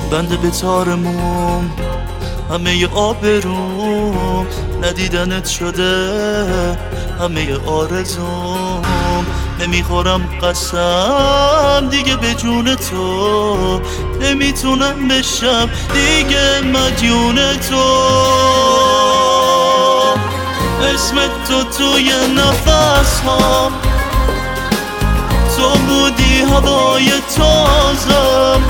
بنده به تار موم همه آبروم، ندیدنت شده همه آرزوم. نمیخورم قسم دیگه به جون تو، نمیتونم بشم دیگه مدیون تو. اسمت تو توی نفس هام، تو بودی هوای تازم،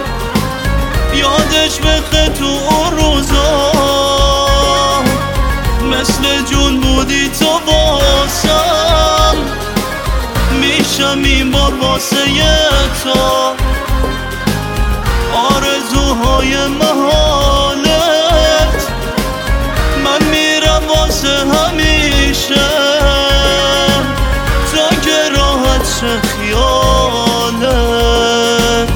یادش بخه تو اون روزا، مثل جون بودی تو واسم. میشم این بار واسه تو آرزوهای محالت، من میرم واسه همیشه تا که راحت شه خیالت.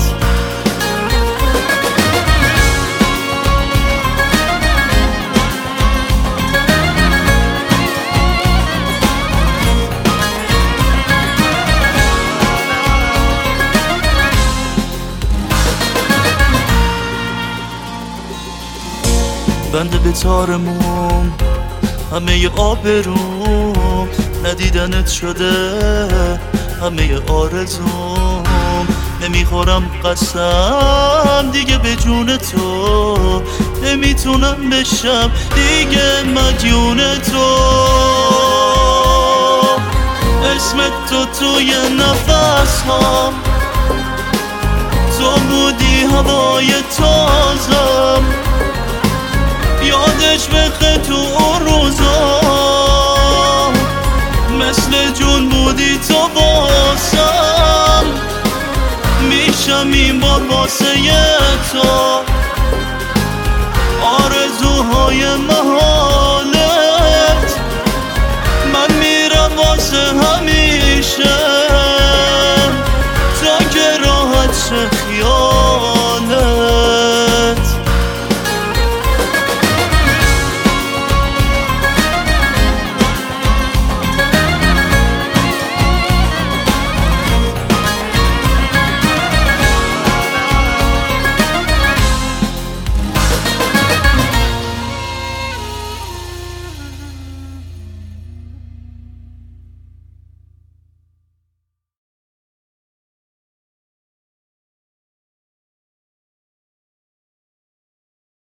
بنده به تار موم همه آبروم، ندیدنت شده همه آرزوم. نمیخورم قسم دیگه به جون تو، نمیتونم بشم دیگه مدیون تو. اسمت تو توی نفس هام، تو بودی هوای تازم، یادش بخه تو اون روزا، مثل جون بودی تو واسم. میشم این بار واسه تو آرزوهای